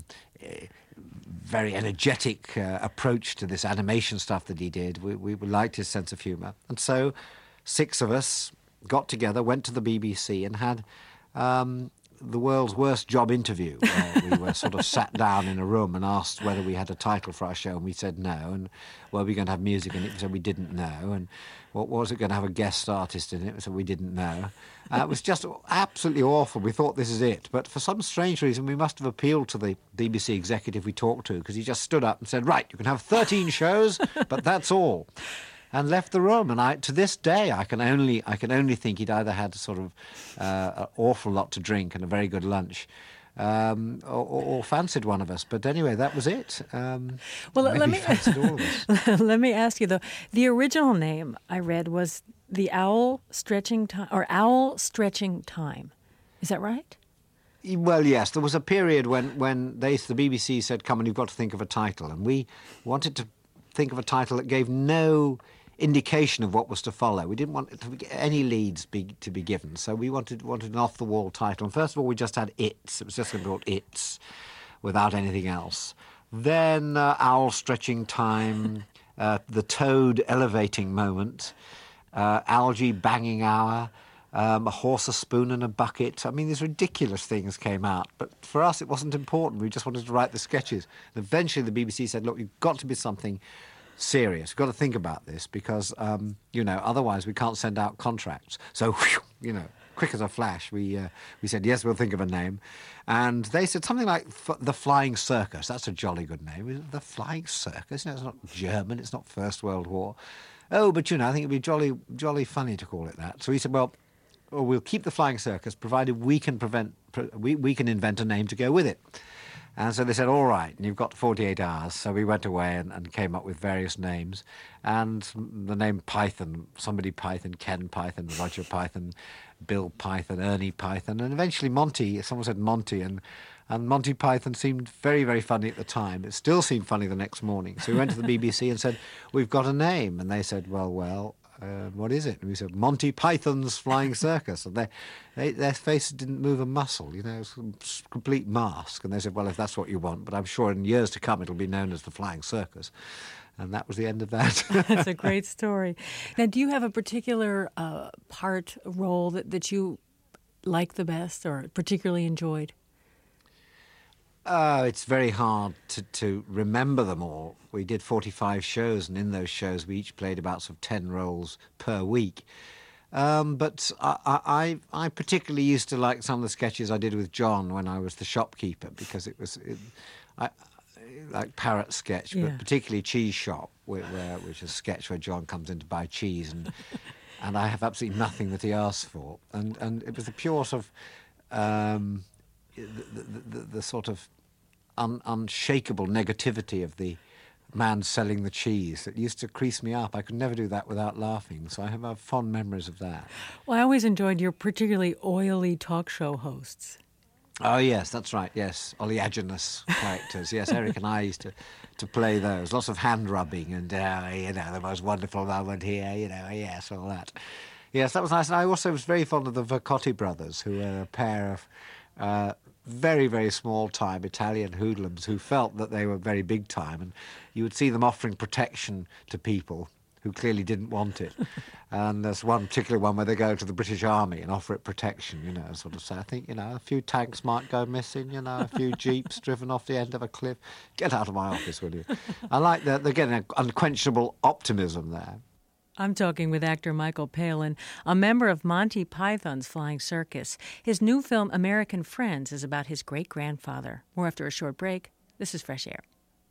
very energetic approach to this animation stuff that he did. We liked his sense of humour. And so 6 of us got together, went to the BBC and had the world's worst job interview, where we were sort of sat down in a room and asked whether we had a title for our show, and we said no, and were we going to have music in it? We said we didn't know, and what was it going to have a guest artist in it? We said we didn't know. It was just absolutely awful. We thought this is it, but for some strange reason we must have appealed to the BBC executive we talked to, because he just stood up and said, right, you can have 13 shows, but that's all. And left the room. And to this day, I can only think he'd either had sort of an awful lot to drink and a very good lunch, or fancied one of us. But anyway, that was it. Well, let me fancied all of us. Let me ask you though. The original name I read was the Owl Stretching Time, or Owl Stretching Time. Is that right? Well, yes. There was a period when the BBC said, "Come on, you've got to think of a title," and we wanted to think of a title that gave no indication of what was to follow. We didn't want any leads to be given, so we wanted an off-the-wall title. And first of all, we just had It's. It was just going to be called It's, without anything else. Then Owl Stretching Time, The Toad Elevating Moment, Algae Banging Hour, A Horse, a Spoon and a Bucket. I mean, these ridiculous things came out, but for us it wasn't important. We just wanted to write the sketches. And eventually the BBC said, look, you've got to be something serious. We've got to think about this because, otherwise we can't send out contracts. So, quick as a flash, we said, yes, we'll think of a name. And they said something like The Flying Circus. That's a jolly good name. The Flying Circus? It's not German. It's not First World War. Oh, but, I think it'd be jolly funny to call it that. So we said, well, we'll keep The Flying Circus provided we can we can invent a name to go with it. And so they said, all right, and you've got 48 hours. So we went away and came up with various names. And the name Python, somebody Python, Ken Python, Roger Python, Bill Python, Ernie Python, and eventually Monty. Someone said Monty, and Monty Python seemed very, very funny at the time. It still seemed funny the next morning. So we went to the BBC and said, we've got a name. And they said, well, what is it? And we said, Monty Python's Flying Circus. And their faces didn't move a muscle, it was a complete mask. And they said, well, if that's what you want, but I'm sure in years to come it'll be known as the Flying Circus. And that was the end of that. That's a great story. Now, do you have a particular role that you like the best or particularly enjoyed? It's very hard to remember them all. We did 45 shows, and in those shows we each played about sort of 10 roles per week. But I particularly used to like some of the sketches I did with John when I was the shopkeeper, because I like Parrot sketch, but particularly Cheese Shop, which is a sketch where John comes in to buy cheese, and I have absolutely nothing that he asks for, and it was the pure sort of the sort of unshakable negativity of the man selling the cheese that used to crease me up. I could never do that without laughing, so I have fond memories of that. Well, I always enjoyed your particularly oily talk show hosts. Oh, yes, that's right, yes. Oleaginous characters. Yes, Eric and I used to play those. Lots of hand-rubbing and, the most wonderful moment here, yes, all that. Yes, that was nice. And I also was very fond of the Vercotti brothers, who were a pair of very, very small-time Italian hoodlums who felt that they were very big-time, and you would see them offering protection to people who clearly didn't want it. And there's one particular one where they go to the British Army and offer it protection, sort of say, I think, a few tanks might go missing, a few jeeps driven off the end of a cliff. Get out of my office, will you? I like that. They're getting an unquenchable optimism there. I'm talking with actor Michael Palin, a member of Monty Python's Flying Circus. His new film, American Friends, is about his great-grandfather. More after a short break. This is Fresh Air.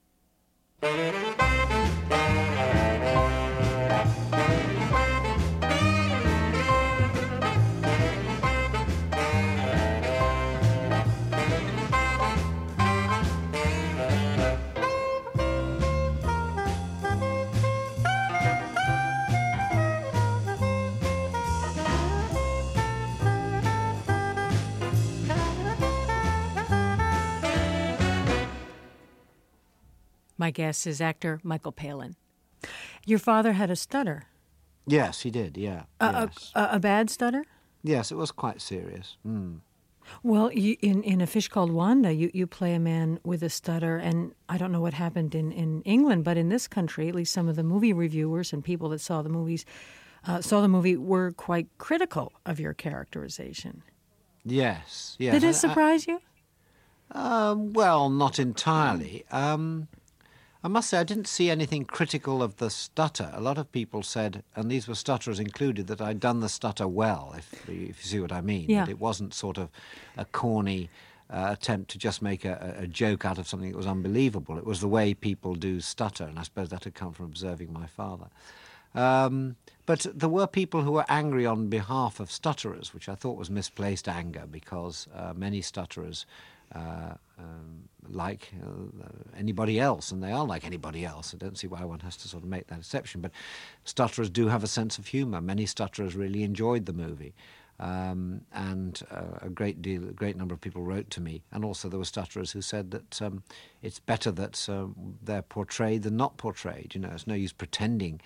My guest is actor Michael Palin. Your father had a stutter. Yes, he did, yeah. Yes. A bad stutter? Yes, it was quite serious. Mm. Well, in A Fish Called Wanda, you play a man with a stutter, and I don't know what happened in England, but in this country, at least some of the movie reviewers and people that saw the movie were quite critical of your characterization. Yes, yes. Did it surprise you? Well, not entirely. I must say I didn't see anything critical of the stutter. A lot of people said, and these were stutterers included, that I'd done the stutter well, if you see what I mean. Yeah. That it wasn't sort of a corny attempt to just make a joke out of something that was unbelievable. It was the way people do stutter, and I suppose that had come from observing my father. But there were people who were angry on behalf of stutterers, which I thought was misplaced anger, because many stutterers like anybody else, and they are like anybody else. I don't see why one has to sort of make that exception. But stutterers do have a sense of humour. Many stutterers really enjoyed the movie. And a great number of people wrote to me, and also there were stutterers who said that it's better that they're portrayed than not portrayed. You know, it's no use pretending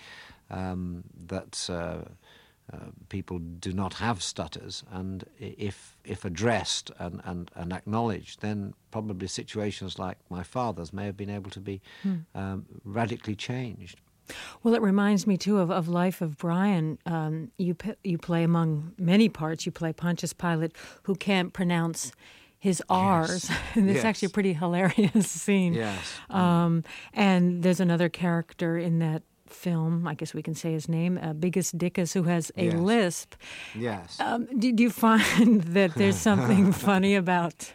that people do not have stutters, and if addressed and acknowledged, then probably situations like my father's may have been able to be radically changed. Well, it reminds me, too, of Life of Brian. You play, among many parts, you play Pontius Pilate, who can't pronounce his R's. Yes. And it's Yes. actually a pretty hilarious scene. Yes. And there's another character in that film, I guess we can say his name, Biggest Dickus, who has a Yes. lisp. Yes. Do you find that there's something funny about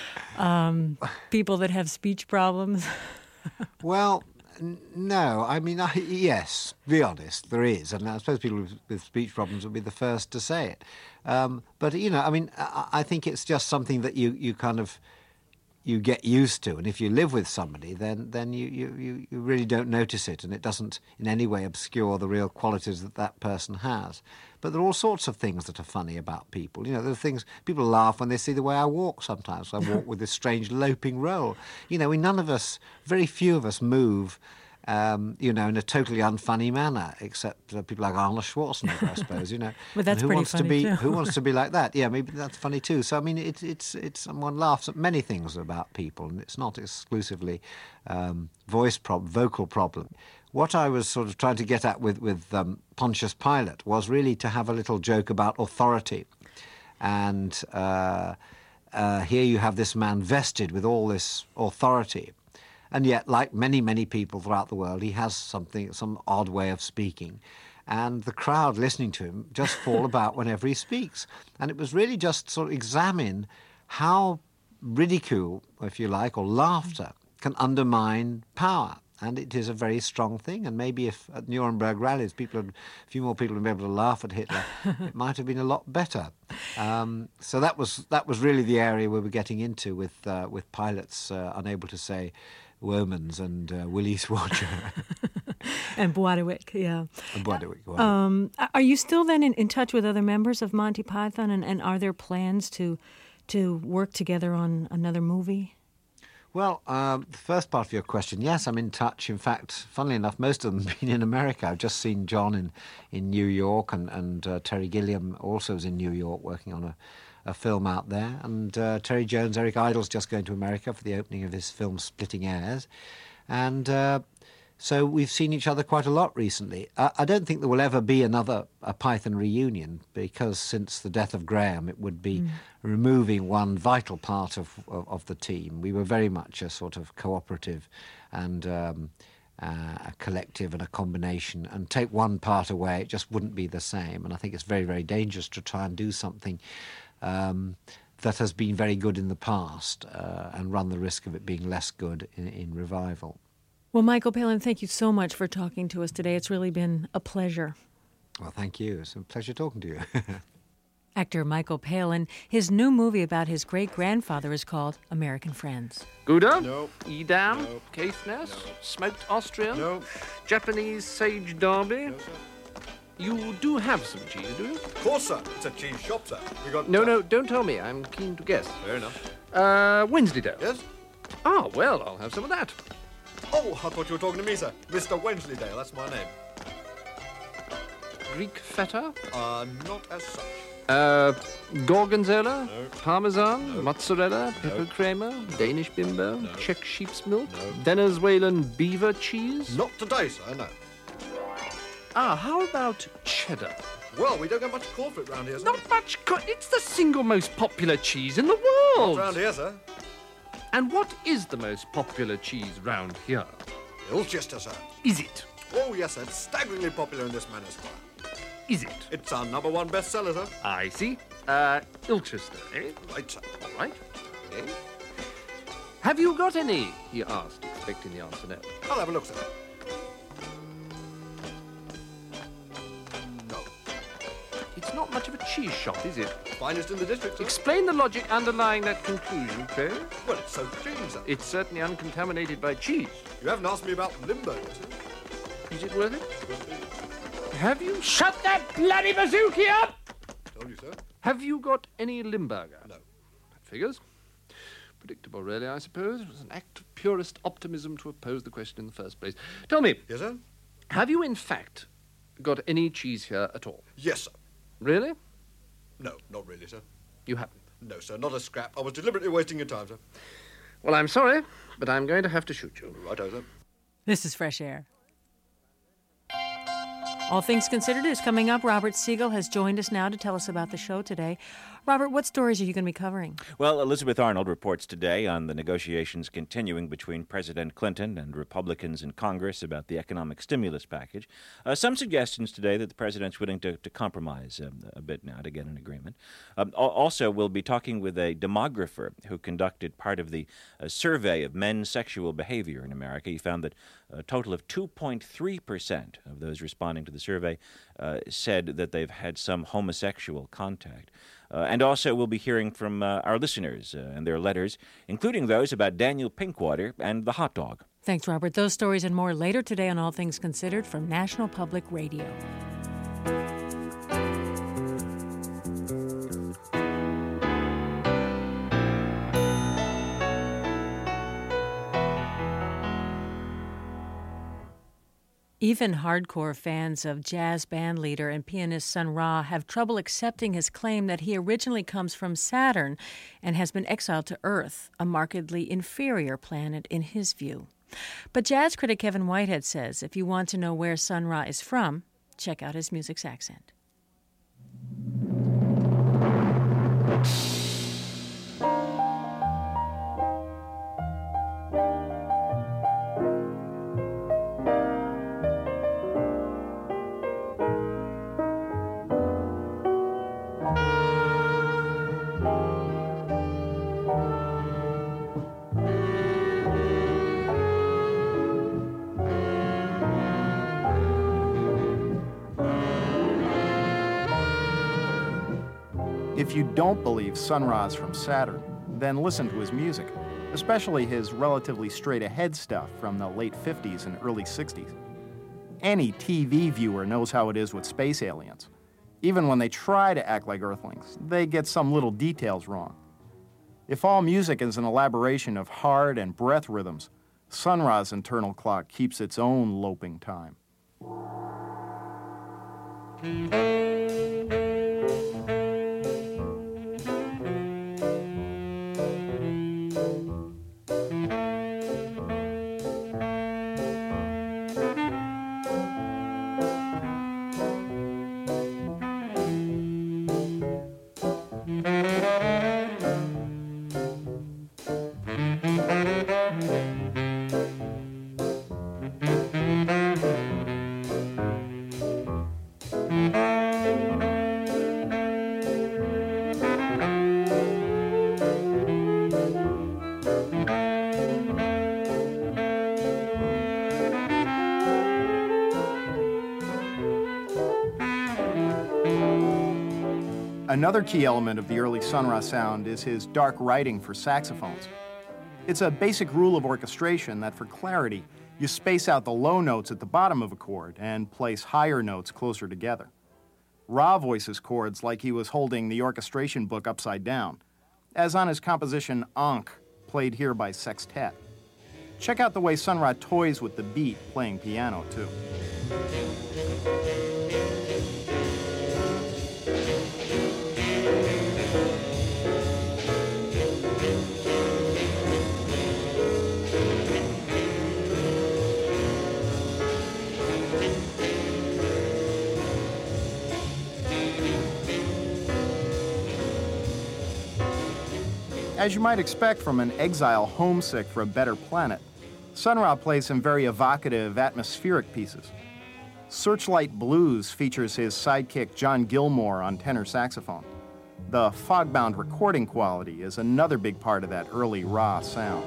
people that have speech problems? Well, no. I mean, yes, to be honest, there is. And I suppose people with speech problems would be the first to say it. But, you know, I mean, I think it's just something that you kind of, you get used to. And if you live with somebody, then you really don't notice it, and it doesn't in any way obscure the real qualities that person has. But there are all sorts of things that are funny about people. You know, there are things, people laugh when they see the way I walk sometimes. I walk with this strange loping roll. You know, very few of us move, you know, in a totally unfunny manner, except people like Arnold Schwarzenegger, I suppose, you know. Well, that's And pretty funny, too. Who wants to be like that? Yeah, maybe that's funny too. So, I mean, it's one laughs at many things about people, and it's not exclusively vocal problem. What I was sort of trying to get at with Pontius Pilate was really to have a little joke about authority. And here you have this man vested with all this authority. And yet, like many, many people throughout the world, he has some odd way of speaking. And the crowd listening to him just fall about whenever he speaks. And it was really just sort of examine how ridicule, if you like, or laughter can undermine power. And it is a very strong thing. And maybe if at Nuremberg rallies a few more people had been able to laugh at Hitler, it might have been a lot better. So that was really the area we were getting into with Pilate's unable to say Womans and Willy's Watcher. And Boadewick, yeah. And Boadewick. Are you still then in touch with other members of Monty Python, and are there plans to work together on another movie? Well, the first part of your question, yes, I'm in touch. In fact, funnily enough, most of them have been in America. I've just seen John in New York, and Terry Gilliam also is in New York working on a film out there. And Terry Jones, Eric Idle's just going to America for the opening of his film Splitting Heirs. And so we've seen each other quite a lot recently. I don't think there will ever be a Python reunion, because since the death of Graham, it would be removing one vital part of the team. We were very much a sort of cooperative and a collective and a combination, and take one part away, it just wouldn't be the same. And I think it's very, very dangerous to try and do something that has been very good in the past and run the risk of it being less good in revival. Well, Michael Palin, thank you so much for talking to us today. It's really been a pleasure. Well, thank you. It's a pleasure talking to you. Actor Michael Palin, his new movie about his great-grandfather is called American Friends. Gouda? No. Edam? No. Caithness? No. Smoked Austrian? No. Japanese sage derby? No, sir. You do have some cheese, do you? Of course, sir. It's a cheese shop, sir. We got... No, don't tell me. I'm keen to guess. Fair enough. Wensleydale? Yes? Ah, well, I'll have some of that. Oh, I thought you were talking to me, sir. Mr. Wensleydale, that's my name. Greek feta? Not as such. Gorgonzola? No. Parmesan? No. Mozzarella? Pepper No. creamer? Danish bimbo? No. Czech sheep's milk? No. Venezuelan beaver cheese? Not today, sir, no. Ah, how about cheddar? Well, we don't get much call for it round here, sir. Not much. It's the single most popular cheese in the world. Not round here, sir. And what is the most popular cheese round here? Ilchester, sir. Is it? Oh, yes, sir. It's staggeringly popular in this manor, squire. Is it? It's our #1 bestseller, sir. I see. Ilchester, eh? Right, sir. All right. Okay. Have you got any? He asked, expecting the answer no. I'll have a look, sir. No. It's It's not much of a cheese shop, is it? Finest in the district, sir. Explain the logic underlying that conclusion, pray. Well, it's so clean, sir. It's certainly uncontaminated by cheese. You haven't asked me about Limburger, sir. Is it worth it? Have you... Shut that bloody bazooki up! Told you, sir. Have you got any Limburger? No. That figures. Predictable, really, I suppose. It was an act of purest optimism to oppose the question in the first place. Tell me. Yes, sir? Have you, in fact, got any cheese here at all? Yes, sir. Really? No, not really, sir. You haven't? No, sir, not a scrap. I was deliberately wasting your time, sir. Well, I'm sorry, but I'm going to have to shoot you. Righto, sir. This is Fresh Air. All Things Considered is coming up. Robert Siegel has joined us now to tell us about the show today. Robert, what stories are you going to be covering? Well, Elizabeth Arnold reports today on the negotiations continuing between President Clinton and Republicans in Congress about the economic stimulus package. Some suggestions today that the president's willing to compromise a bit now to get an agreement. Also, we'll be talking with a demographer who conducted part of the survey of men's sexual behavior in America. He found that a total of 2.3% of those responding to the survey said that they've had some homosexual contact. And also we'll be hearing from our listeners and their letters, including those about Daniel Pinkwater and the hot dog. Thanks, Robert. Those stories and more later today on All Things Considered from National Public Radio. Even hardcore fans of jazz band leader and pianist Sun Ra have trouble accepting his claim that he originally comes from Saturn and has been exiled to Earth, a markedly inferior planet in his view. But jazz critic Kevin Whitehead says if you want to know where Sun Ra is from, check out his music's accent. If you don't believe Sun Ra's from Saturn, then listen to his music, especially his relatively straight-ahead stuff from the late 50s and early 60s. Any TV viewer knows how it is with space aliens. Even when they try to act like Earthlings, they get some little details wrong. If all music is an elaboration of heart and breath rhythms, Sun Ra's internal clock keeps its own loping time. Another key element of the early Sun Ra sound is his dark writing for saxophones. It's a basic rule of orchestration that for clarity, you space out the low notes at the bottom of a chord and place higher notes closer together. Ra voices chords like he was holding the orchestration book upside down, as on his composition Ankh, played here by Sextet. Check out the way Sun Ra toys with the beat playing piano, too. As you might expect from an exile homesick for a better planet, Sun Ra plays some very evocative, atmospheric pieces. Searchlight Blues features his sidekick John Gilmore on tenor saxophone. The fog-bound recording quality is another big part of that early Ra sound.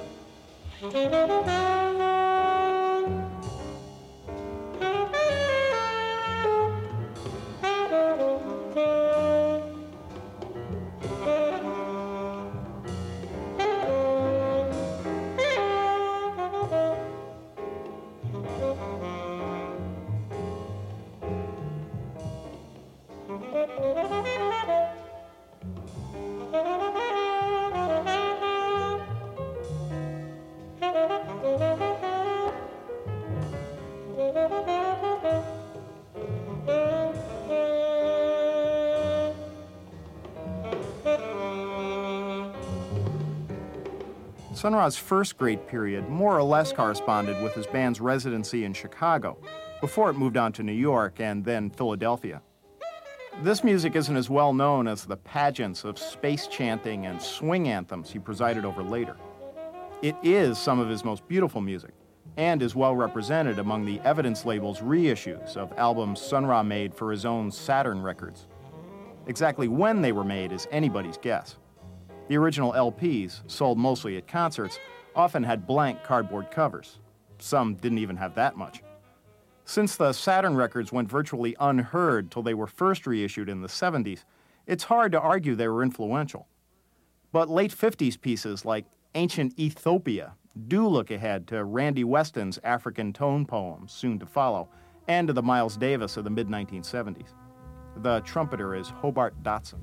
Sun Ra's first great period more or less corresponded with his band's residency in Chicago, before it moved on to New York and then Philadelphia. This music isn't as well known as the pageants of space chanting and swing anthems he presided over later. It is some of his most beautiful music, and is well represented among the Evidence label's reissues of albums Sun Ra made for his own Saturn records. Exactly when they were made is anybody's guess. The original LPs, sold mostly at concerts, often had blank cardboard covers. Some didn't even have that much. Since the Saturn records went virtually unheard till they were first reissued in the 70s, it's hard to argue they were influential. But late 50s pieces like Ancient Ethiopia do look ahead to Randy Weston's African tone poems, soon to follow, and to the Miles Davis of the mid-1970s. The trumpeter is Hobart Dotson.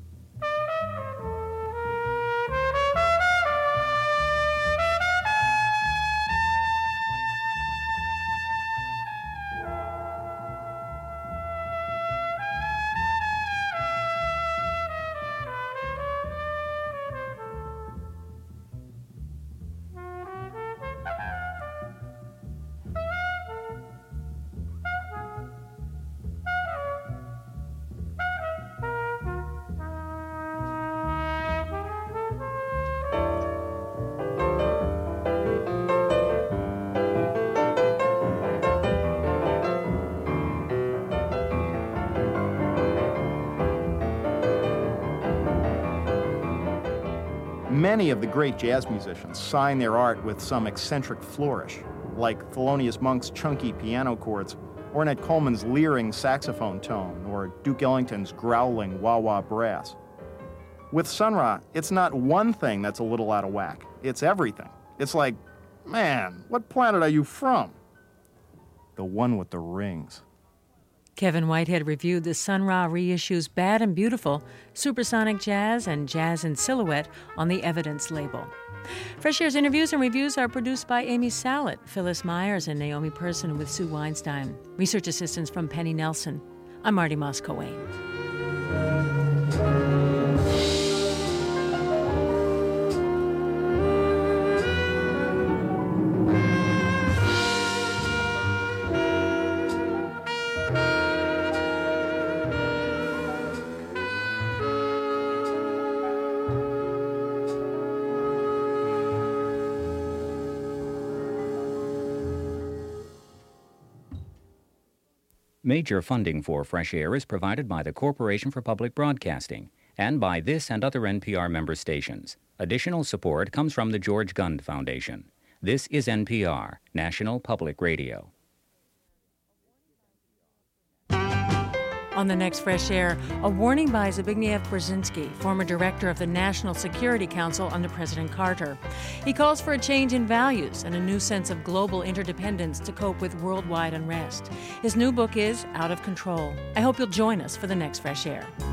Many of the great jazz musicians sign their art with some eccentric flourish, like Thelonious Monk's chunky piano chords, Ornette Coleman's leering saxophone tone, or Duke Ellington's growling wah-wah brass. With Sun Ra, it's not one thing that's a little out of whack. It's everything. It's like, man, what planet are you from? The one with the rings. Kevin Whitehead reviewed the Sun Ra reissues Bad and Beautiful, Supersonic Jazz, and Jazz in Silhouette on the Evidence label. Fresh Air's interviews and reviews are produced by Amy Sallet, Phyllis Myers, and Naomi Person with Sue Weinstein. Research assistance from Penny Nelson. I'm Marty Moss-Coane. Major funding for Fresh Air is provided by the Corporation for Public Broadcasting and by this and other NPR member stations. Additional support comes from the George Gund Foundation. This is NPR, National Public Radio. On the next Fresh Air, a warning by Zbigniew Brzezinski, former director of the National Security Council under President Carter. He calls for a change in values and a new sense of global interdependence to cope with worldwide unrest. His new book is Out of Control. I hope you'll join us for the next Fresh Air.